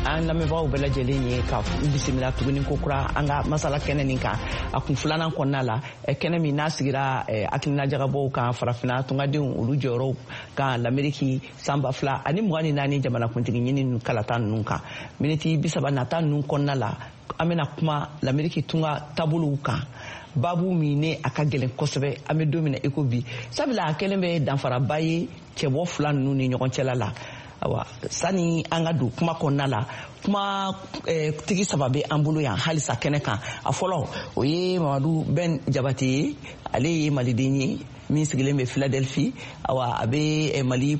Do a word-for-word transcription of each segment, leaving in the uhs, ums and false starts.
an lamɛnbagaw bɛɛ lajɛlen ye ka bisimila tuguni ko kura an ka masala kɛnɛ nin kan a kun filanan kɔnɔna la kɛnɛ min n'a sigira hakilina jagabɔw kan farafina tungadenw olu jɔyɔrɔw kan l'Amérique san ba fila ani mugan ni naani jamanakuntigi ɲini kalata ninnu kan miniti bi saba nata ninnu kɔnɔna la an bɛna kuma l'Amérique tunga taabolow kan babu min ne a ka gɛlɛn kosɛbɛ an bɛ don min na iko bi sabula a kɛlen bɛ danfaraba ye cɛbɔ fila ninnu ni ɲɔgɔn cɛla la awa sani an ka don kuma kɔnɔna la kuma tigi saba bɛ an bolo yan halisa kɛnɛ kan a fɔlɔ o ye Mamadu Ben Jabate ye ale ye maliden ye min sigilen bɛ Philadelphie awa a bɛ Mali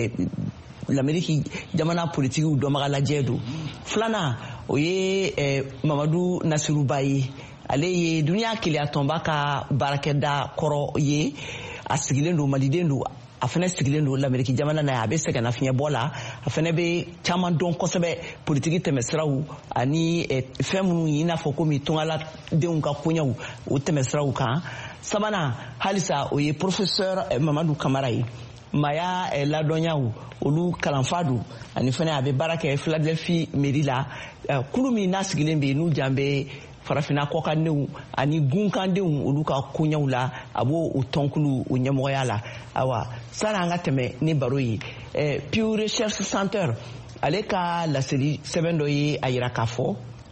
l'Amérique jamana politikiw dɔnbaga lajɛ don filanan o ye Mamadu Nasiruba ye ale ye duniya keleya tɔnba ka baarakɛda kɔrɔ ye a sigilen don maliden don a fɛnɛ sigilen don l'Amérique jamana na a bɛ sɛgɛnna fiɲɛbɔ la a fɛnɛ bɛ caman dɔn kosɛbɛ politiki tɛmɛsiraw ani fɛn minnu i n'a fɔ komi tungaladenw ka koɲɛw o tɛmɛsiraw kan sabanan halisa o ye professeur Mamadu Kamara ye maya ladɔnyaw olu kalanfa don ani fɛnɛ a bɛ baara kɛ Philadelphie mairie la kulu min n'a sigilen bɛ n'u jan bɛ farafina kɔkandenw ani gunkandenw olu ka koɲɛw la a b'o o tɔnkulu o ɲɛmɔgɔya la awa sani an ka tɛmɛ ni baro ye Pew Research Center ale ka laseli sɛbɛn dɔ ye a yira k'a fɔ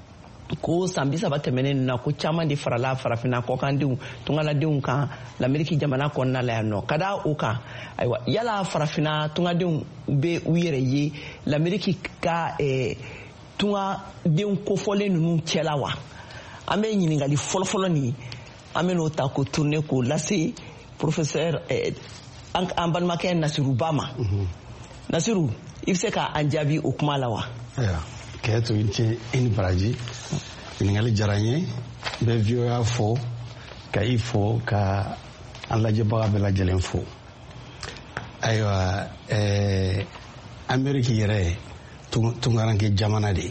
ko san bi saba tɛmɛnen na ko caman de farala farafina kɔkandenw tungaladenw kan l'Amérique jamana kɔnɔna la yan nɔ ka da o kan ayiwa yala farafina tungadenw bɛ u yɛrɛ ye l'Amérique ka tungadenw kofɔlen ninnu cɛla wa an bɛ ɲiningali fɔlɔfɔlɔ nin an bɛ n'o ta ko tourner k'o lase professeur an balimakɛ Nasiruba ma Nasiru i bɛ se ka an jaabi o kuma la wa. kɛ to n ce i ni baraji ɲiningali diyara n ye n bɛ V O A fɔ ka i fɔ ka an lajɛbaga bɛɛ lajɛlen fɔ ayiwa Amérique yɛrɛ tungaranke jamana de ye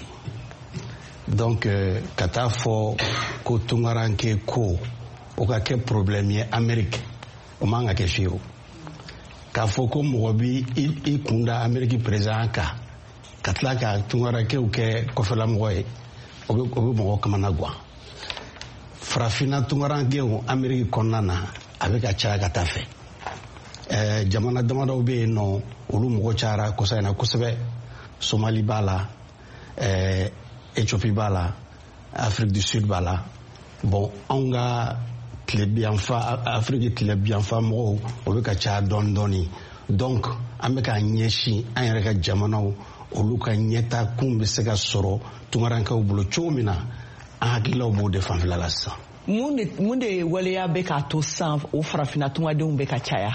donc ka taa fɔ ko tungaranke ko o ka kɛ problème ye Amérique o man ka kɛ fiyewu k'a fɔ ko mɔgɔ bi i kunda Amérique président kan ka tila ka tungarankew kɛ kɔfɛlamɔgɔ ye o bɛ mɔgɔ kamana guwan farafina tungarankew Amérique kɔnɔna na a bɛ ka caya ka taa fɛ ɛɛ jamana damadɔw bɛ yen nɔ olu mɔgɔ cayara kɔsa in na kosɛbɛ Somali b'a la ɛɛ Éthiopie b'a la Afrique du Sud b'a la bon anw ka tilebiyanfa Afrique tilebiyanfa mɔgɔw o bɛ ka caya dɔɔni dɔɔni donc an bɛ ka ɲɛsin an yɛrɛ ka jamanaw olu ka ɲɛta kun bɛ se ka sɔrɔ tungarankew bolo cogo min na an hakililaw b'o de fanfɛla la sisan. mun de mun de waleya bɛ k'a to sisan o farafina tungadenw bɛ ka caya.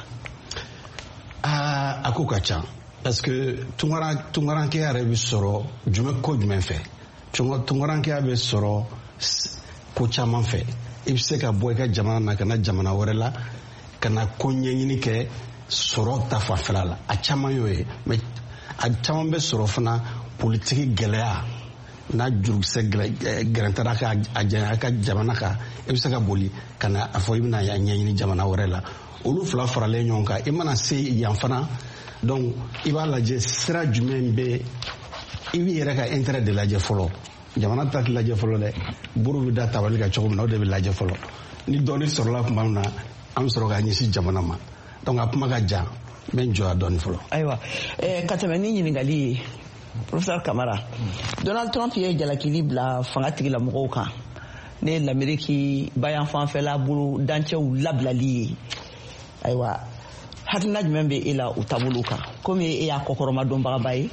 aa a ko ka ca parce que tungaran tungarankeya yɛrɛ bɛ sɔrɔ jumɛn ko jumɛn fɛ. tungarankeya bɛ sɔrɔ ko caman fɛ i bɛ se ka bɔ i ka jamana na ka na jamana wɛrɛ la ka na ko ɲɛɲini kɛ sɔrɔ ta fanfɛla la a caman y'o ye mais a caman bɛ sɔrɔ fana politiki gɛlɛya n'a jurukisɛ gɛrɛntɛra a janya a ka jamana kan i bɛ se ka boli ka na a fɔ i bɛna ɲɛɲini jamana wɛrɛ la olu fila faralen ɲɔgɔn kan i mana se yan fana donc i b'a lajɛ sira jumɛn bɛ i b'i yɛrɛ ka intérêt de lajɛ fɔlɔ jamana ta tɛ lajɛ fɔlɔ dɛ buru bɛ da tabali kan cogo min na o de bɛ lajɛ fɔlɔ ni dɔɔni sɔrɔla tuma min na an bɛ sɔrɔ ka ɲɛsin jamana ma donc a kuma ka jan n bɛ n jɔya dɔɔni fɔlɔ. ayiwa ka tɛmɛ ni ɲininkali ye professeur Kamara Donald Trump ye jalakili bila fanga tigilamɔgɔw kan ne ye l'Amérique bayan fanfɛla bolo dancɛw labilali ye ayiwa hakilina jumɛn bɛ e la o taabolo kan komi e y'a kɔkɔrɔma dɔnbagaba ye.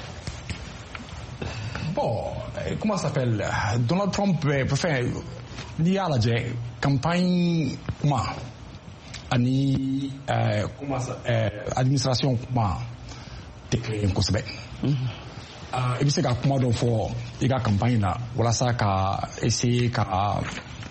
Bon, comment ça s'appelle Donald Trump, enfin, n'i y'a lajɛ campagne kuma ani comment ça administration kuma tɛ kelen kosɛbɛ. I bɛ se ka kuma dɔ fɔ i ka campagne na walasa ka essayer ka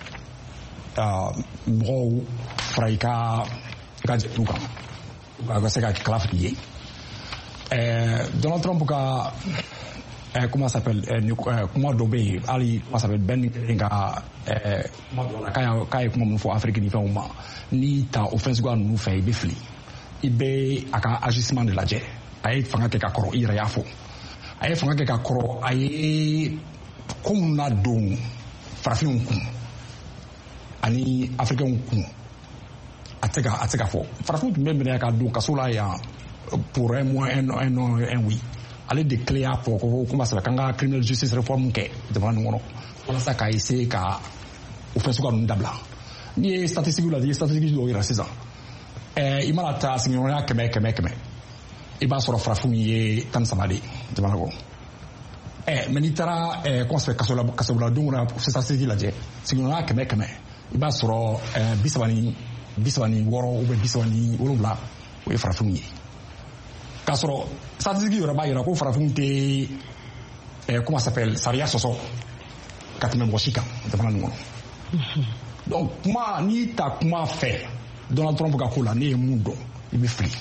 mɔgɔw fara i ka i ka jɛkulu kan a ka se ka kala fili ye. Donald Trump ka Eh, comment ça s'appelle eh, kuma dɔ bɛ yen hali comment ça s'appelle bɛn kelen ka kuma dɔ la k'a ye kuma minnu fɔ Afrique ni fɛnw ma n'i ta o fɛn suguya ninnu fɛ i bɛ fili i bɛ a ka agissement de lajɛ a ye fanga kɛ ka kɔrɔ i yɛrɛ y'a fɔ a ye fanga kɛ ka kɔrɔ a ye ko minnu na don farafinw kun ani africains kun a tɛ ka a tɛ ka fɔ farafinw tun bɛ minɛ ka don kaso la yan pour un mois un un un oui ale de kile y'a fɔ ko kuma sera kan ka criminal justice reform kɛ jamana nin kɔnɔ walasa k'a essayer ka o fɛn suguya ninnu dabila n'i ye statistique la n'i ye statistique dɔw yira sisan ɛɛ i mana ta sigiɲɔgɔnya kɛmɛ kɛmɛ kɛmɛ i b'a sɔrɔ farafinw ye tan ni saba de ye jamana kɔnɔ ɛɛ mɛ n'i taara ɛɛ comment ça fait kasola kasoladenw na statistique lajɛ sigiɲɔgɔnya kɛmɛ kɛmɛ i b'a sɔrɔ ɛɛ bi saba ni bi saba ni wɔɔrɔ ubiyɛn bi saba ni wolonwula o ye farafinw ye k'a sɔrɔ statistique yɛrɛ b'a yira ko farafinw tɛ ɛɛ comment ça s'appelle sariya sɔsɔ ka tɛmɛ mɔgɔ si kan jamana nin kɔnɔ donc kuma n'i ta kuma fɛ Donald Trump ka ko la ne ye mun dɔn i bɛ fili.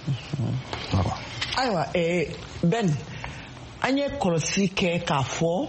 ayiwa ɛɛ Ben an ye kɔlɔsi kɛ k'a fɔ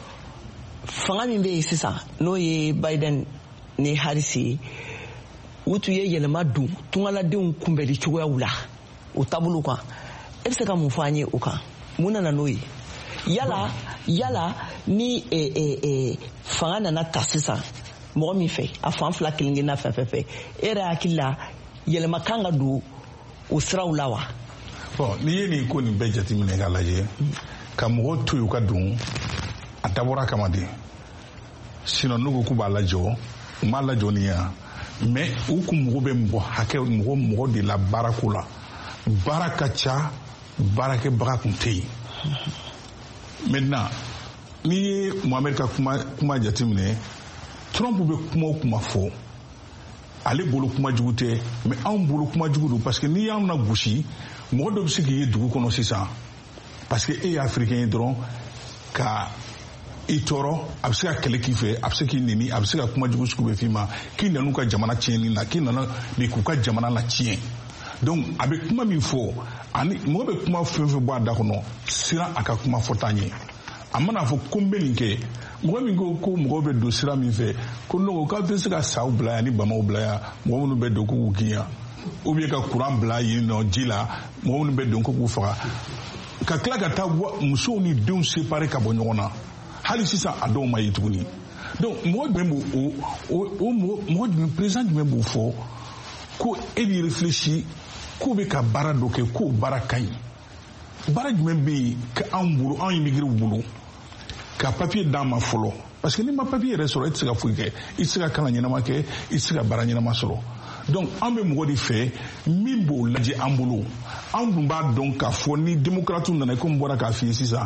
fanga min bɛ yen sisan n'o ye Biden ni Harris ye u tun ye yɛlɛma don tungaladenw kunbɛnni cogoyaw la o taabolo kan e bɛ se ka mun fɔ an ye o kan mun nana n'o ye yala yala ni fanga nana ta sisan mɔgɔ min fɛ a fan fila kelen kelenna fɛn fɛn fɛ e yɛrɛ hakili la yɛlɛma kan ka don o siraw la wa. bon n'i ye nin ko nin bɛɛ jateminɛ k'a lajɛ ka mɔgɔw to yen u ka don a dabɔra kama de sinon n'u ko k'u b'a lajɔ u m'a lajɔ nin yan mais u kun mɔgɔ bɛ mɔgɔ hakɛ mɔgɔ mɔgɔ de la baarako la baara ka ca baarakɛbaga kun tɛ yen maintenant n'i ye Mohamed ka kuma kuma jateminɛ Trump bɛ kuma o kuma fɔ ale bolo kuma jugu tɛ mais anw bolo kuma jugu don parce que n'i y'anw na gosi mɔgɔ dɔ bɛ se k'i ye dugu kɔnɔ sisan parce que e ye africain ye dɔrɔn ka i tɔɔrɔ a bɛ se ka kɛlɛ k'i fɛ a bɛ se k'i nɛni a bɛ se ka kuma jugu sugu bɛ f'i ma k'i nan'u ka jamana tiɲɛni na k'i nana de k'u ka jamana la tiɲɛ donc a bɛ kuma min fɔ ani mɔgɔ bɛ kuma fɛn fɛn bɔ a da kɔnɔ siran a ka kuma fɔta ɲɛ a mana fɔ ko n bɛ nin kɛ mɔgɔ min ko ko mɔgɔw bɛ don sira min fɛ ko non k'aw tɛ se ka saw bila yan ni bamaw bila yan mɔgɔ minnu bɛ don k'u gɛn yan ou bien ka courant bila yen nɔ ji la mɔgɔ minnu bɛ don k'u faga ka tila ka taa musow ni denw séparer ka bɔ ɲɔgɔn na hali sisan a dɔw ma ye tuguni donc mɔgɔ jumɛn b'o o o mɔgɔ jumɛn président jumɛn b'o fɔ ko e b'i réfléchir k'o bɛ ka baara dɔ kɛ k'o baara ka ɲi baara jumɛn bɛ yen k'anw bolo anw immigrés bolo ka papier d'an ma fɔlɔ parce que n'i ma papier yɛrɛ sɔrɔ e tɛ se ka foyi kɛ i tɛ se ka kalan ɲɛnama kɛ i tɛ se ka baara ɲɛnama sɔrɔ donc an bɛ mɔgɔ de fɛ min b'o lajɛ an bolo an dun b'a dɔn k'a fɔ ni démocrates nana komi bɔra k'a f'i ye sisan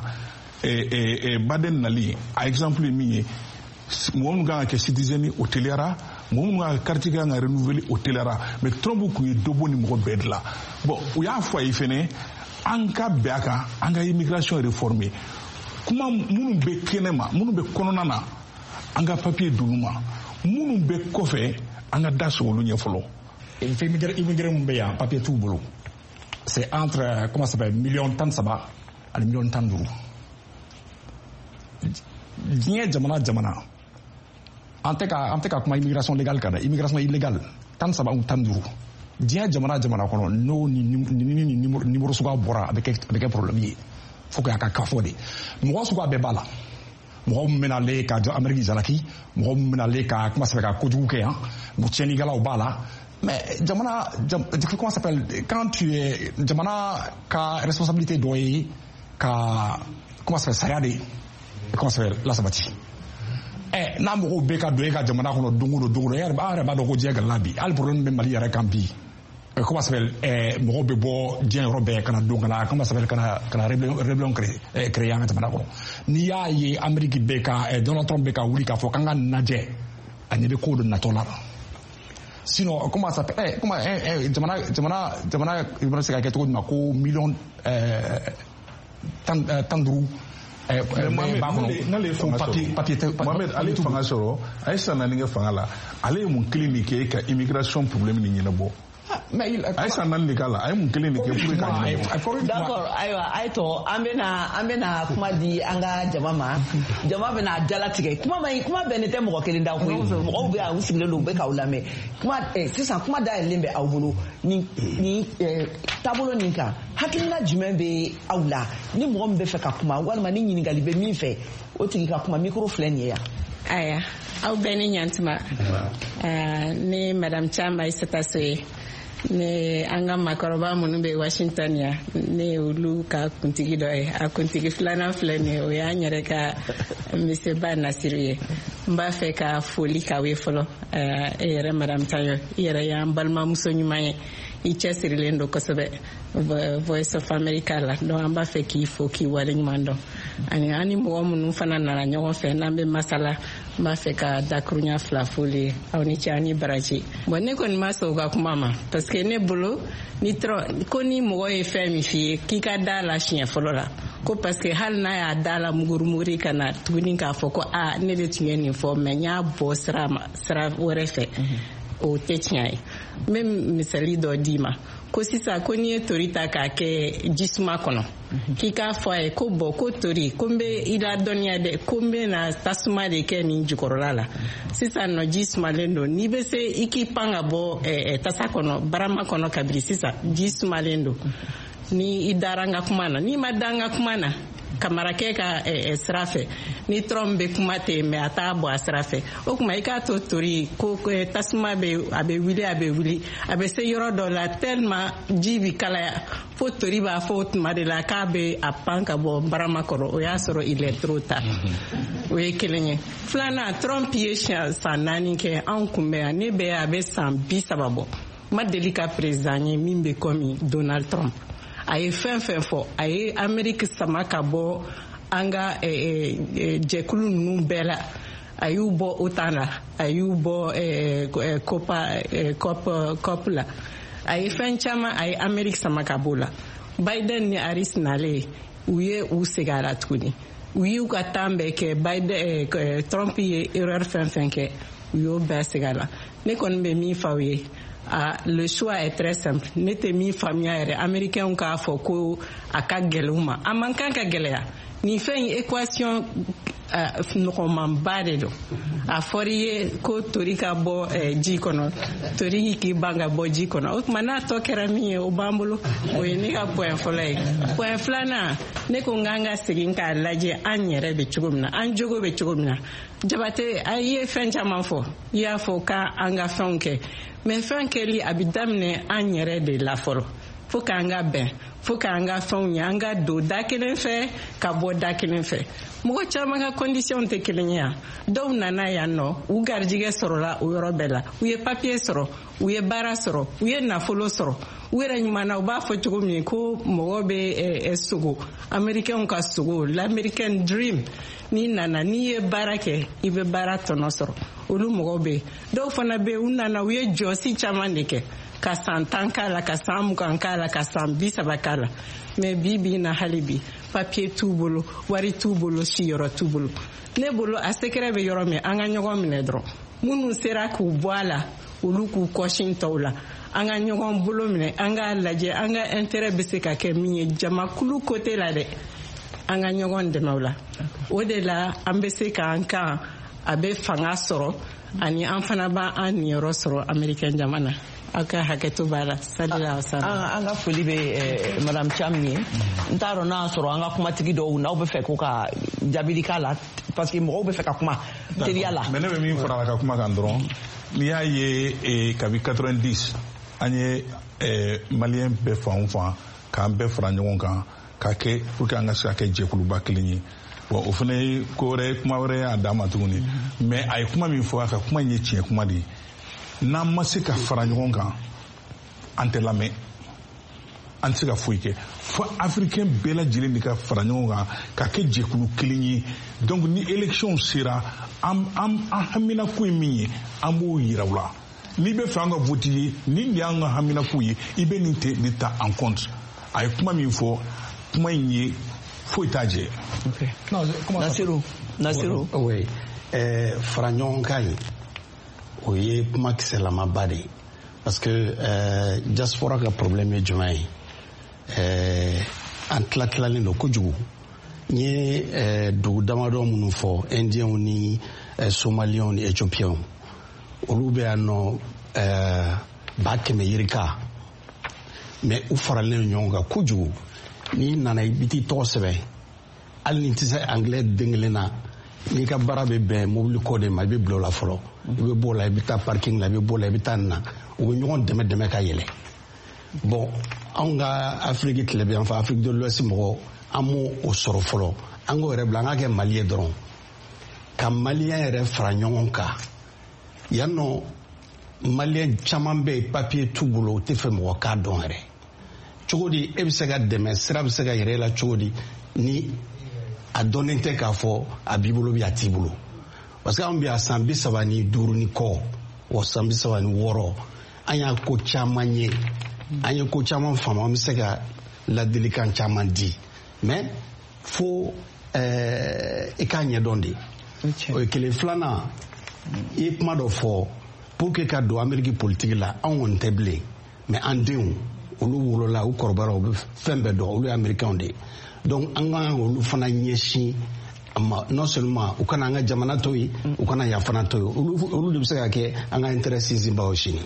Biden nali a exemple ye min ye mɔgɔ minnu kan ka kɛ citizen o teliyara mɔgɔ minnu ka carte kan ka renouveler o teliyara mais Trump kun ye dɔ bɔ ni mɔgɔ bɛɛ de la bon u y'a fɔ a ye fɛnɛ an ka bɛn a kan an ka immigration réformer kuma minnu bɛ kɛnɛ ma minnu bɛ kɔnɔna na an ka papier d'olu ma minnu bɛ kɔfɛ an ka da sɔgɔ olu ɲɛ fɔlɔ. immigré mun bɛ yan papier t'u bolo c'est entre comment ça s'appelle million tan saba ani million tan duuru diɲɛ jamana jamana an tɛ ka an tɛ ka kuma immigration légale kan dɛ immigration illégale tan saba ou tan duuru diɲɛ jamana jamana kɔnɔ n'o ni ni ni numéro suguya bɔra a bɛ kɛ a bɛ kɛ problème ye fo k'a ka kafɔ de mɔgɔ suguya bɛɛ b'a la mɔgɔ min bɛna ale ka Amérique jalaki mɔgɔ min bɛna ale ka kuma sɛbɛn ka kojugu kɛ yan tiɲɛnikɛlaw b'a la mais jamana comment ça s'appelle quand tu es jamana ka responsabilité dɔ ye ka comment ça s'appelle sariya de comment ça s'appelle lasabati ɛ n'a mɔgɔw bɛɛ ka don e ka jamana kɔnɔ don o don don o don e yɛrɛ b'a dɔn ko diɲɛ gɛlɛla bi hali problème bɛ Mali yɛrɛ kan bi comment ça s'appelle ɛɛ mɔgɔw bɛ bɔ diɲɛ yɔrɔ bɛɛ ka na don ka na comment ça s'appelle ka na ka na rébellion créer ɛɛ créer an ka jamana kɔnɔ n'i y'a ye Amérique bɛ ka ɛ Donald Trump bɛ ka wuli k'a fɔ k'an ka najɛ a ɲɛ bɛ ko dɔ natɔ la sinon comment ça s'appelle ɛ comment ɛ ɛ jamana jamana jamana i bɛ se ka kɛ cogo min na ko million ɛɛ tan tan duuru. n'ale ye fanga sɔrɔ Mohamed ale ye fanga sɔrɔ a ye san naani kɛ fanga la ale ye mun kelen de kɛ ka immigration problème ni ɲɛnabɔ. ay sanan ni kala ay mun kelen ni ke pour ka d'accord aywa ay to ambena ambena kuma di anga jama ma jama bena jala tige kuma mai kuma bene te mo kelen da ko mo be a usigile lo be ka ulame kuma eh sisan kuma da lembe awbulu ni ni tabolo ninka hakilina jumen be awla ni mo be fe ka kuma walma ni nyingali be mi fe o tigi ka kuma micro fleni ya aya au beni nyantma uh, ni madam Chamba Isatasoye ni anga makoroba munu be Washington ya ni ulu ka kuntigi doy a kuntigi flana flani o ya nyere ka monsieur Ba Nasiruye mba fe ka foli ka we folo uh, ere madam Tayo ere ya mbalma muso nyumaye ichesiri lendo kosobe Voice of America la do amba fe ki fo ki wale nyumando ani ani mo munu fana na nyogo fe nambe masala mba fe ka dakrunya flafuli awni chani baraji bonne kon maso ga kumama parce que ne bolo ni tro ko ni mo e fe mi fi ki ka dala chien folola ko parce que hal na ya dala mugurumuri kana tuni ka fo ko a ne de tieni fo menya bo sra sra wore fe o techniai même misali do dima ko sisa ko ni torita ka ke jisma kono ki ka fo e ko bo ko tori kombe ila donia de kombe na tasuma de ke ni jukorala sisa no jisma lendo ni be se iki panga bo e, e tasa kono barama kono kabri sisa jisma lendo ni idaranga kumana ni madanga kumana kamara ke ka e, e srafe ni trombe kumate me atabo asrafe o kuma ika to tori ko e, tasma be abe wili abe wili abe se yoro do la tellement jibi kala fo tori ba fo ma de la ka be apanka bo barama koro o ya soro il est trop tard o e kelenye flana trompier sanani ke an kumbe ne be abe san bi sababo ma delika president mimbe komi Donald Trump aye fen fen fo aye Amerique samaka bo anga eh, eh, jekulu nu bela ayu bo otana ayu bo eh, eh, copa eh, cop copla aye fen chama aye Amerique samaka bola Biden ni Harris nale uye usegara tukuni uyu katambe ke Biden eh, Trump ye erreur fen fen ke uyo besegala ne kon be mi fawe. Ah, le choix est très simple. N'était mi famille américain ka fo ko aka geluma. Amankan ka gelea. Ni fait une équation uh, normalement badedo. A foriye ko torika bo eh, jikono. Tori ki banga bo jikono. O mana to kerami o bambulo o ni ka point folay. Point flana ne ko nganga sigin ka laje anyere be chugumna. Anjogo be chugumna. Jabate aye fencha manfo. Ya fo ka anga fonke. Mais fin keli abidamne anyere de la foro fo ka nga ben fo ka nga fon yanga do dakelen fe ka bo dakelen fe mo chama ka condition te kelenya do nana ya no u garjige sorola u yorobela u ye papier soro u ye bara soro u ye na folo soro u era nyumana u ba fo chugo mi ko mo be esugo american ka sugo l'american dream ni nana ni ye barake ibe barato no soro olu mogo be do fana be unana u ye josi chamandike ka santanka la ka samu kankala ka sambi sabakala me bibi na halibi papier tubolo wari tubolo si yoro tubolo ne bolo a sekere be yoro me anga nyogo mine dro munu sera ku boala olu ku koshin tawla anga nyogo bolo mine anga laje anga intérêt be se ka ke minye jama kulu côté la de anga nyogo de mawla o de la ambese ka anka abe fanga soro ani an fana ba an yoro soro american jamana aka haketo bala sallallahu alaihi wasallam anga foli be madame Chamni ntaro na soro anga kuma tigi do na obe fe ko ka jabili kala parce que mo obe fe ka kuma tedi ala mais ne be min fora ka kuma kan dron ni ya ye e kabi quatre-vingt-dix anye e malien be fa on fa ka be fora nyon kan ka ke pour que anga sa ke jekulu baklinyi bon o fene ko re kuma re adama tuguni mais ay kuma min fo ka kuma nye tie kuma di na masika fara ɲɔgɔn kan an tɛ lamɛn an tɛ se ka foyi kɛ fo africain bɛɛ lajɛlen de ka fara ɲɔgɔn kan ka kɛ jɛkulu kelen ye donc ni élection sera an an an haminako ye min ye an b'o yira u la n'i bɛ fɛ an ka vote ye nin de y'an ka haminako ye i bɛ nin tɛ de ta en compte a ye kuma min fɔ kuma in ye foyi t'a jɛ. Nasiru Nasiru oui fara ɲɔgɔn kan ye o ye kumakisɛlamaba de ye parce que euh, diaspora ka problème ye jumɛn ye euh, an tila tilalen don kojugu n ye euh, dugu damadɔ minnu fɔ indiens ni euh, somaliens ni éthiopiens olu bɛ yan nɔ euh, ba kɛmɛ yirika mais u faralen ɲɔgɔn kan kojugu n'i nana i bi t'i tɔgɔ sɛbɛn hali ni tɛ se anglais den kelen na n'i ka baara bɛ bɛn mobili kɔ de ma i bɛ bila o la fɔlɔ i bɛ bɔ o la i bɛ taa parking la i bɛ bɔ o la i bɛ taa nin na u bɛ ɲɔgɔn dɛmɛ dɛmɛ ka yɛlɛ bon anw ka afiriki tile bɛ yan fɛ afiriki de l'ouest mɔgɔ an m'o o sɔrɔ fɔlɔ an k'o yɛrɛ bila an ka kɛ mali ye dɔrɔn ka maliyɛn yɛrɛ fara ɲɔgɔn kan yan nɔ maliyɛn caman bɛ yen papiye t'u bolo u tɛ fɛ mɔgɔ k'a dɔn yɛrɛ cogo di e bɛ se ka dɛmɛ sira bɛ se ka yɛrɛ la cogo di ni a dɔnnen tɛ k'a fɔ a b'i bolo bi a t'i bolo parce que anw bɛ yan san bi saba ni duuru ni kɔ wa san bi saba ni wɔɔrɔ an y'a ko caman ye an ye ko caman faamu an bɛ se ka ladilikan caman di mais fo ɛɛ i k'a ɲɛdɔn de o ye kelen filanan i ye kuma dɔ fɔ pour que ka don Amérique politique la anw kɔni tɛ bilen mais an denw olu wolola u kɔrɔbayara u bɛ fɛn bɛɛ dɔn olu ye américains de donc an ka olu fana ɲɛsin non seulement u kana an ka jamana to yen u kana yan fana to yen olu de bɛ se ka kɛ an ka intérêt sinsinbaw sini.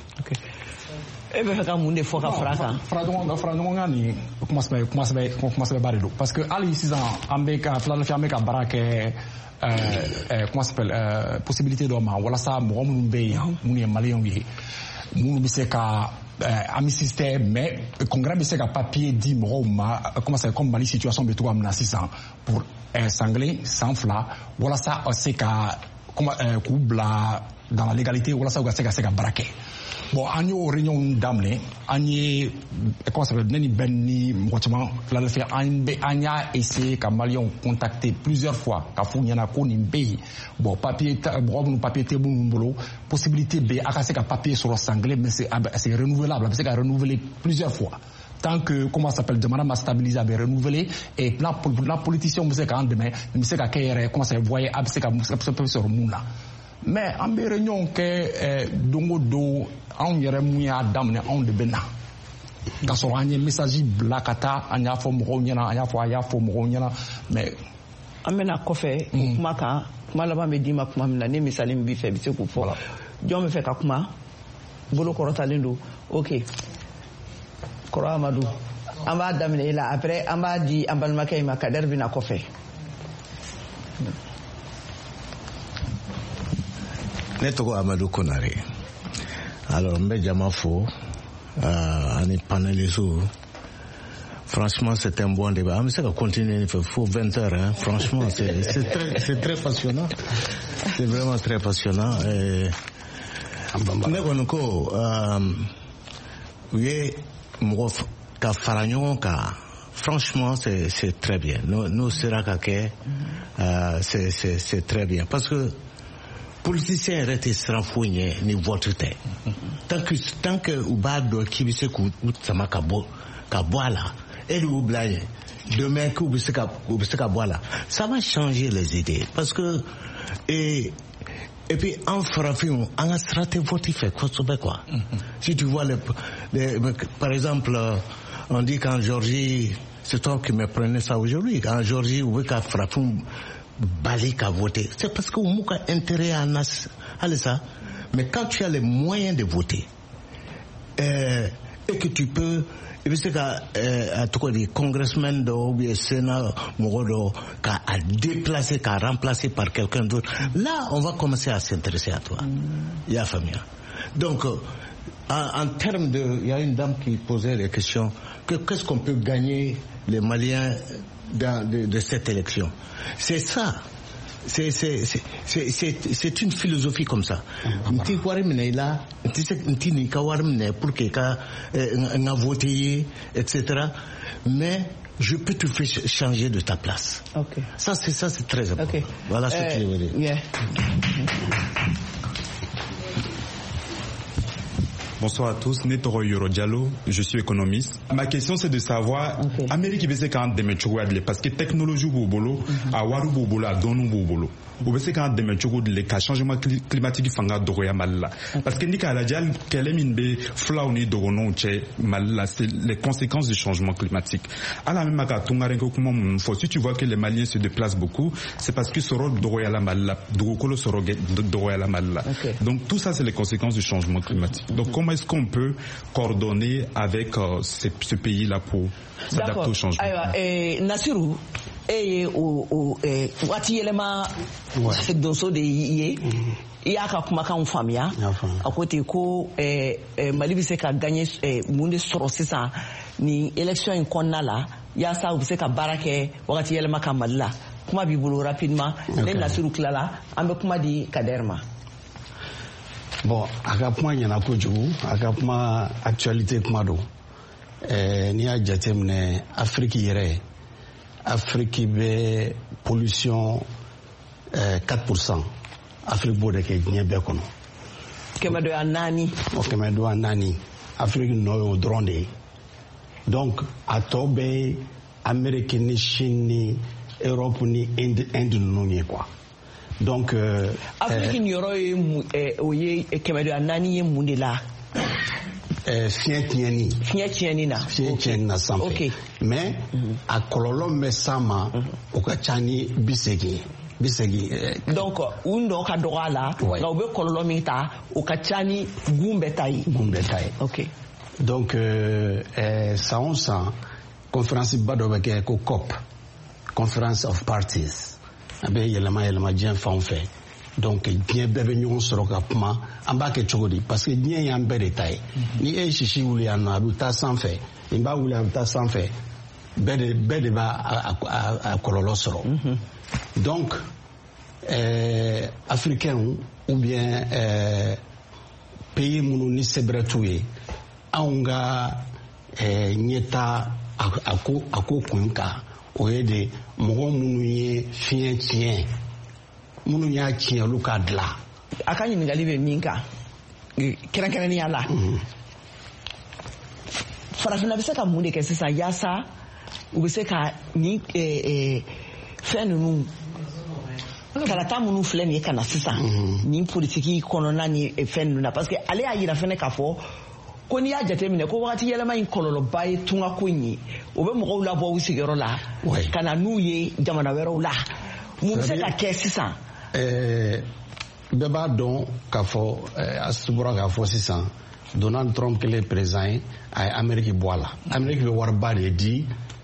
e bɛ fɛ ka mun de fɔ ka fara kan. fara ɲɔgɔn fara ɲɔgɔn kan nin kuma sɛbɛ kuma sɛbɛ kuma sɛbɛba de don parce que hali sisan an bɛ ka Philadelphia an bɛ ka baara kɛ ɛɛ comment s'appelle ɛɛ possibilité dɔ ma walasa mɔgɔ minnu bɛ yen minnu ye maliyɛnw ye minnu bɛ se ka an bɛ système mais congrès bɛ se ka papier di mɔgɔw ma comment ça comme Mali situation bɛ cogoya min na sisan pour san kelen san fila walasa a se ka k'u bila dans la légalité walasa u ka se ka se ka baara kɛ. Bon, an y'o réunion daminɛ an ye comment ça s'appelle ne ni bɛn ni mɔgɔ caman Philadelphia an bɛ an y'a essayer ka maliyɛnw contacter plusieurs fois ka f'u ɲɛna ko nin bɛ yen bon papier mɔgɔ minnu papier tɛ minnu bolo possibilité bɛ yen a ka se ka papier sɔrɔ san kelen mais c'est c'est renouvelable a bɛ se ka renouveler plusieurs fois tant que comment ça s'appelle jamana ma stabiliser a bɛ renouveler et plan plan politicien bɛ se k'an dɛmɛ nin bɛ se ka kɛ yɛrɛ comment ça voyer a bɛ se ka sɔrɔ mun na. Mais an bɛ réunion kɛ don o don anw yɛrɛ mun y'a daminɛ anw de bɛ na k'a sɔrɔ an ye message bila ka taa an y'a fɔ mɔgɔw ɲɛna an y'a fɔ a y'a fɔ mɔgɔw ɲɛna mais an bɛna kɔfɛ o kuma kan kuma laban bɛ d'i ma kuma min na ne misali min b'i fɛ i bɛ se k'o fɔ jɔn bɛ fɛ ka kuma bolo kɔrɔtalen don ok kɔrɔ Amadu an b'a daminɛ e la après an b'a di an balimakɛ in ma Kadɛri bɛ na kɔfɛ. Ne tɔgɔ Amadou Konare. Alors, n bɛ jama fo ani panélistes. Franchement, c'est un bon débat. On bɛ se ka continuer faut vingt heures. Hein. Franchement, c'est c'est très c'est très passionnant. C'est vraiment très passionnant. Et ne kɔni ko u ye mɔgɔ ka fara ɲɔgɔn kan. Franchement, c'est c'est très bien. Nous nous sera ka kɛ c'est c'est c'est très bien parce que politicien yɛrɛ tɛ siran foyi ɲɛ ni vote tɛ tant que tant que u b'a dɔn k'i bɛ se k'u sama ka bɔ ka bɔ a la e de y'u bila yen demain k'u bɛ se ka u bɛ se ka bɔ a la ça va changer les idées parce que et et puis en farafinw an ka sira tɛ vote fɛ kosɛbɛ quoi si tu vois les, les par exemple on dit qu'en Géorgie c'est toi qui me prenais ça aujourd'hui en Géorgie u bɛ ka farafinw bali qu'à voter. C'est parce que vous avez intérêt à ça. Mais quand tu as les moyens de voter, euh, et que tu peux, et puis à tout cas des congressmen ou bien sénat, à déplacer, à remplacer par quelqu'un d'autre, là on va commencer à s'intéresser à toi. Il y a famille. Donc, en, en termes de, il y a une dame qui posait les questions, que, qu'est-ce qu'on peut gagner les Maliens dans, de, de cette élection? C'est ça. C'est, c'est, c'est, c'est, c'est, c'est une philosophie comme ça. Nti warimne là, nti ni ka warimne pour que ka nga voter, et cetera. Mais je peux te faire changer de ta place. Okay. Ça c'est ça c'est très important. Okay. Voilà ce uh, que je veux dire. Yeah. Bonsoir à tous, Netoro Yoro Diallo, je suis économiste. Ma question c'est de savoir, okay. Amérique bese quand deme chouadle parce que technologie boubolo, a waru boubolo, a donu boubolo. u bɛ se k'an dɛmɛ cogo di le ka changement climatique fanga dɔgɔya Mali la parce que ni k'a lajɛ hali kɛlɛ min bɛ fulaw ni dɔgɔnɔw cɛ Mali la c'est les conséquences du changement climatique ala min ma ka tungarenko kuma minnu fɔ si tu vois que les Maliens se déplacent beaucoup c'est parce que sɔrɔ dɔgɔyala Mali la dugukolo sɔrɔ dɔgɔyala Mali la donc tout ça c'est les conséquences du changement climatique donc comment est-ce qu'on peut coordonner avec euh, ce, ce pays là pour s'adapter au changement. Ayiwa eh, Nasiru e ye o o eh, waati yɛlɛma donso de ye i y'a ka kumakanw faamuya a ko ten ko eh, eh, Mali bɛ se ka gagner eh, mun de sɔrɔ sisan ni élection in kɔnɔna la yaasa u bɛ se ka baara kɛ waati yɛlɛma ka Mali la kuma b'i bolo rapidement ne Nasiru tilala an bɛ kuma di Kader ma. Bon, a ka kuma ɲɛna kojugu a ka kuma actualité kuma don eh, n'i y'a jateminɛ Afrique yɛrɛ Afrique bɛ pollution eh, quatre pour cent Afrique b'o de kɛ diɲɛ bɛɛ kɔnɔ kɛmɛ dɔ y'a naani o kɛmɛ dɔ y'a naani Afrique nɔ y'o dɔrɔn de ye donc a tɔ bɛɛ ye Amérique ni Chine ni Europe ni Inde Inde ninnu ye quoi donc euh, Afrique ni yɔrɔ ye mun o ye kɛmɛ dɔ y'a naani ye mun de la fiɲɛ tiɲɛni fiɲɛ tiɲɛni na fiɲɛ tiɲɛni na sanfɛ mais a kɔlɔlɔ min bɛ s'a ma o ka ca ni bi seegin bi seegin donc u nɔ ka dɔgɔ a la nka u bɛ kɔlɔlɔ min ta o ka ca ni gun bɛɛ ta ye gun bɛɛ ta ye ok donc euh, euh, san o san conférence ba dɔ bɛ kɛ ko C O P conference of parties a bɛ yɛlɛma yɛlɛma diɲɛ fan fɛ donc diɲɛ bɛɛ bɛ ɲɔgɔn sɔrɔ ka kuma an b'a kɛ cogo di parce que diɲɛ y'an bɛɛ de ta ye ni e ye sisi wuli yan nɔ a bɛ taa sanfɛ nin b'a wuli a bɛ taa sanfɛ bɛɛ de bɛɛ de b'a a kɔlɔlɔ sɔrɔ donc euh, africains ou bien euh, pays minnu ni sɛbɛrɛ t'u ye anw ka euh, ɲɛta a ko a ko kun kan o ye de mɔgɔ minnu ye fiɲɛ tiɲɛ minnu y'a tiɲɛ olu k'a dilan a ka ɲininkali bɛ min kan kɛrɛnkɛrɛnnenya la farafinna bɛ se ka mun de kɛ sisan yaasa u bɛ se ka ni fɛn ninnu kalata minnu filɛ nin ye ka na sisan ni politiki kɔnɔna ni fɛn ninnu na parce que ale y'a yira fɛnɛ k'a fɔ ko n'i y'a jateminɛ ko wagati yɛlɛma in kɔlɔlɔba ye tungako in ye o bɛ mɔgɔw labɔ u sigiyɔrɔ la ka na n'u ye jamana wɛrɛw la mun bɛ se ka kɛ sisan. bɛɛ b'a dɔn k'a fɔ Astou bɔra k'a fɔ sisan Donald Trump kɛlen président ye a ye Amérique bɔ a la Amérique bɛ wariba de di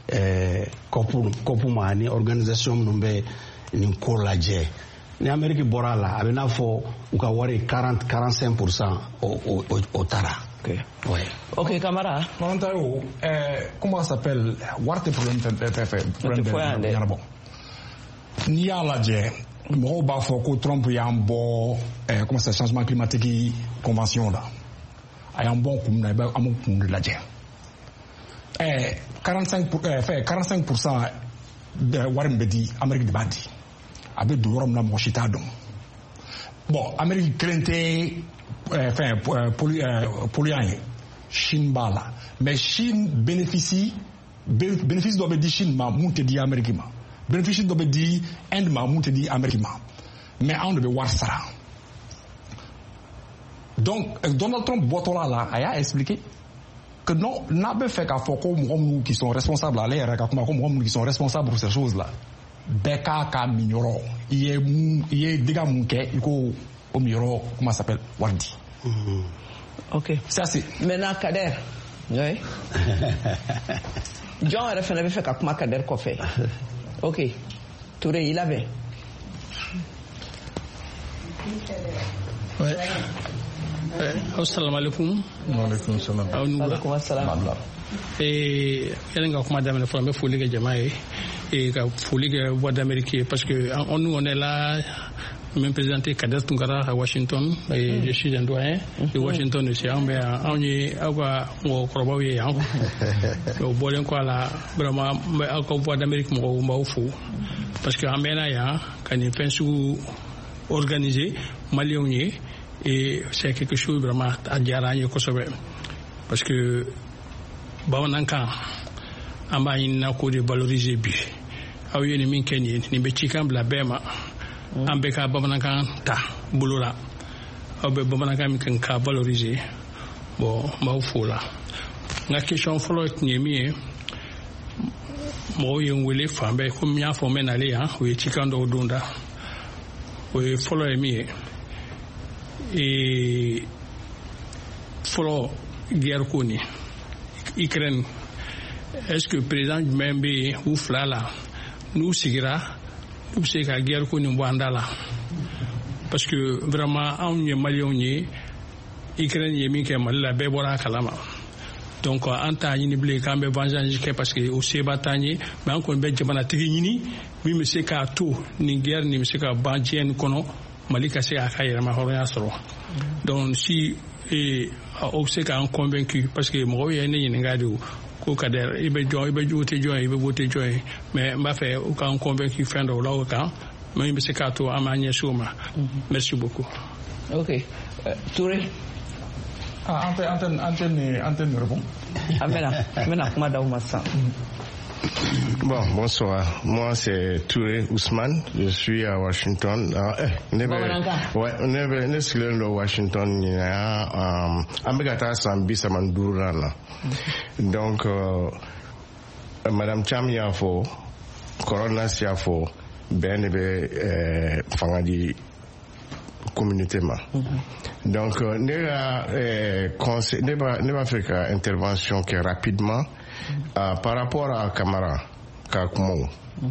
COP ma ani organisation minnu bɛ nin ko lajɛ ni Amérique bɔra a la a bɛ n'a fɔ u ka wari quarante quarante cinq pour cent o taara. Ok, ouais. Ok, Camara. Montayo, euh, comment ça s'appelle? What the problem problème de Yarabo. Ni y'a lajɛ mɔgɔw b'a fɔ ko Trump y'an bɔ eh, comment ça changement climatique convention la a y'an bɔ kun na i bɛ an b'o kun de lajɛ eh, quarante-cinq pour eh, fait quarante-cinq pour cent de wari min bɛ di Amérique de b'a di a bɛ don yɔrɔ min na mɔgɔ si t'a dɔn bon Amérique kelen tɛ eh, fait poli eh, polluant ye Chine b'a la mais Chine bénéficie bénéfice dɔ bɛ di Chine ma mun tɛ di Amérique ma bénéfice dɔ bɛ di Inde ma mun tɛ di Amérique ma mais anw de bɛ wari sara donc Donald Trump bɔtɔla la a y'a expliqué que non n'a bɛ fɛ k'a fɔ ko mɔgɔ minnu qui sont responsables ale yɛrɛ ka kuma ko mɔgɔ minnu qui sont responsables pour ces choses là bɛɛ k'a ka min yɔrɔ i ye mun i ye dégâts mun kɛ i ko o min yɔrɔ comment ça s'appelle wari di. ok ça c'est maintenant Kader oui John yɛrɛ fana bɛ fɛ ka kuma Kader kɔfɛ. Ok, Touré, il avait. Ouais. Assalamu alaikum. Wa alaikum salam. Wa alaikum salam. Et yɛlɛ ka kuma daminɛ fɔlɔ n bɛ foli kɛ jama ye et ka foli kɛ voix d'Amérique parce que on nous on est là même présenté Kader Tunkara à Washington et je suis un doyen de Washington aussi on bɛ anw ye aw ka mɔgɔkɔrɔbaw ye yan o bɔlen kɔ a la vraiment n bɛ aw ka voix d'Amérique mɔgɔw n b'aw fo parce que an mɛnna yan ka nin fɛn sugu organiser maliyɛnw ye et c'est quelque chose vraiment a diyara an ye kosɛbɛ parce que bamanankan an b'a ɲinina k'o de valoriser bi aw ye nin min kɛ nin ye nin bɛ cikan bila bɛɛ ma an bɛ ka bamanankan ta bolo la aw bɛ bamanankan min kan ka valoriser bon n b'aw fo la n ka question fɔlɔ tun ye min ye mɔgɔw ye n wele fan bɛɛ komi n y'a fɔ n bɛ nalen yan o ye cikan dɔw don da o ye fɔlɔ ye min ye ee fɔlɔ guerre ko ni Ukraine est-ce que président jumɛn bɛ yen u fila la n'u sigira u bɛ se ka guerre ko nin bɔ an da la parce que vraiment anw ye maliyɛnw ye Ukraine ye min kɛ Mali la bɛɛ bɔra a kalama donc an t'a ɲini bilen k'an bɛ vengeance kɛ parce que o seba t'an ye mais an kɔni bɛ jamanatigi ɲini min bɛ se k'a to nin guerre nin bɛ se ka ban diɲɛ nin kɔnɔ Mali ka se k'a ka yɛrɛma hɔrɔnya sɔrɔ donc si ee o bɛ se k'an convaincu parce que mɔgɔw ye ne ɲininka de o ko ka dɛ i bɛ jɔn i bɛ voter jɔn ye i bɛ voter jɔn ye mais n b'a fɛ u k'an convaincu fɛn dɔw la o kan min bɛ se k'a to an b'an ɲɛsin o ma merci beaucoup. ok uh, Touré. Ah, antenne, antenne, antenne répond. Bon, bonsoir. Moi, c'est Touré Ousmane. Je suis à Washington. Ah, eh, nebe, ouais, nebe, nebe, Washington, il y a, um, Ambegata Sambi Samandurana. Donc, euh, Madame Cham Yafo, Corona Siafo, Ben nebe, euh, Fangadi, communauté ma. Donc, euh, ne va euh, ne va ne va faire une intervention qui est rapidement euh, par rapport à Camara Kakumo.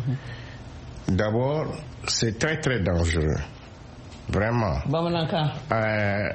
D'abord, c'est très très dangereux, vraiment. Euh,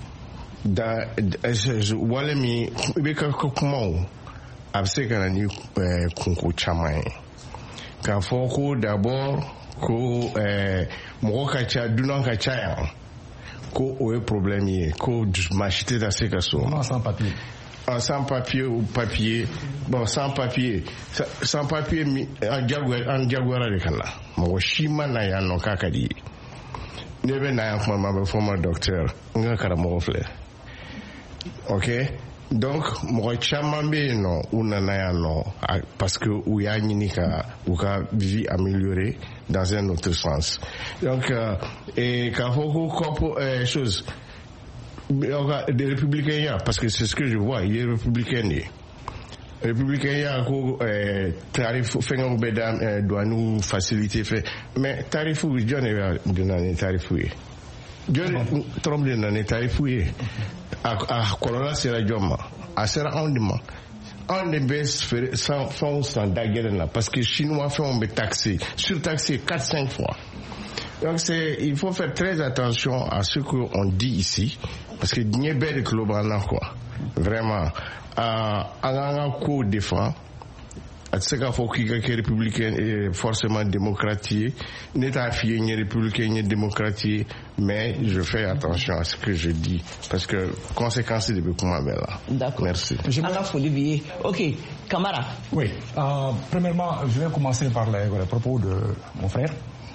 da je wale mi beka Kakumo abse kana ni kunku chamai. Ka foko d'abord ko euh mo ka cha dunan ka cha ko o ye problème ye ko machité da se ka so sans papier ah, sans papier ou papier bon sans papier sans papier mi en jaguar en jaguar de kala mo shima na ya no kakadi ne be na ya kuma ma be former docteur nga kara mo fle OK donc mo chama be no una na ya no parce que ou ya nyini ka ou ka vie améliorée dans un autre sens. Donc, euh, et quand vous comprenez chose, des républicains, parce que c'est ce que je vois, il y a des républicains. Les républicains, il y a un tarif, fait un bédam, doit nous faciliter, fait, mais tarif, John est dans les tarifs. John trompe dans les tarifs. À Corona, c'est la Joma. À Serra, on demande. On est baisse sans fonds sans daguerre là parce que chinois font be taxer surtaxer quatre cinq fois. Donc c'est il faut faire très attention à ce qu'on dit ici parce que n'y est belle global là quoi. Vraiment à à co défend à ce qu'il faut qu'il y ait républicain et forcément démocratique n'est affilié ni républicain ni démocratique mais je fais attention à ce que je dis parce que conséquences de comment là. D'accord. Merci. Olivier. OK, Camara. Oui. Euh, premièrement, je vais commencer par les, les propos de mon frère.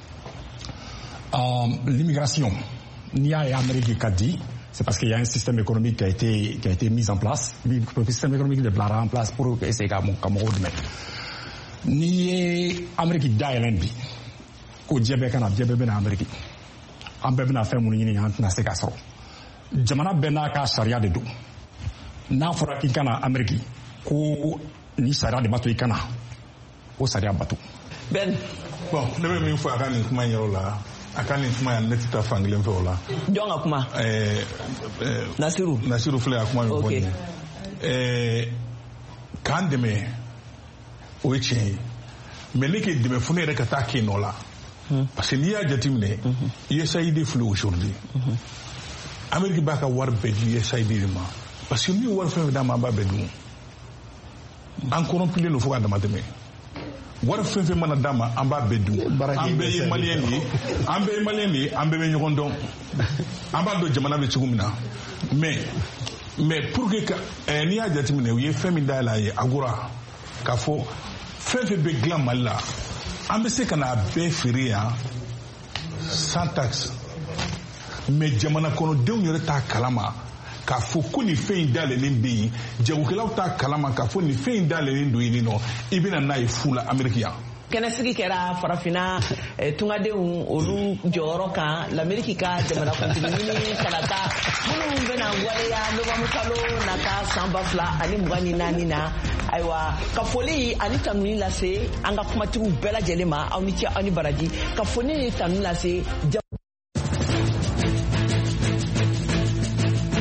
Euh, l'immigration, Nia et Amérique qu'a dit, c'est parce qu'il y a un système économique qui a été qui a été mis en place, le système économique de Blara en place pour essayer de mettre. Ni Amérique d'Ireland bi, ko diabé kana diabé na Amérique. An bɛɛ bɛna fɛn minnu ɲini an tɛna se k'a sɔrɔ jamana bɛɛ n'a ka sariya de don n'a fɔra k'i kana Amérique ko ni sariya de b'a to i kana o sariya bato. Ben. Bon, ne bɛ min fɔ a ka nin kuma in yɔrɔ la a ka nin kuma yan ne tɛ taa fan kelen fɛ o la. Jɔn ka kuma. Ɛɛ Nasiru. Nasiru filɛ a kuma min fɔ nin ye. Ɛɛ k'an dɛmɛ o ye tiɲɛ ye mais ne k'e dɛmɛ fo ne yɛrɛ ka taa kɛ nɔ la. Parce que n'i y'a jateminɛ U S A I D filɛ aujourd'hui Amérique b'a ka wari bɛɛ di U S A I D de ma parce que n'u ye wari fɛn fɛn d'a ma an b'a bɛɛ dun an corrompulen don fo k'a dama tɛmɛ wari fɛn fɛn mana d'a ma an b'a bɛɛ dun an bɛɛ ye maliyɛn de ye an bɛɛ ye maliyɛn de ye an bɛɛ bɛ ɲɔgɔn dɔn an b'a dɔn jamana bɛ cogo min na mais mais pour que ka ɛɛ n'i y'a jateminɛ u ye fɛn min dayɛlɛ a ye Agora k'a fɔ fɛn fɛn bɛ dilan Mali la an bɛ se ka na bɛɛ feere yan sans taxe mais jamana kɔnɔdenw yɛrɛ t'a kalama k'a fɔ ko nin fɛn in dayɛlɛlen bɛ yen jagokɛlaw t'a kalama k'a fɔ nin fɛn in dayɛlɛlen don yen nɔ i bɛna n'a ye fu la Amérique yan kɛnɛsigi kɛra farafina tungadenw olu jɔyɔrɔ kan l'Amérique ka jamanakuntigi ɲini kana taa minnu bɛna waleya nɔvɛmburu kalo nata san ba fila ani mugan ni naani na ayiwa ka foli ani tanuni lase an ka kumatigiw bɛɛ lajɛlen ma aw ni ce aw ni baraji ka foli ni tanuni lase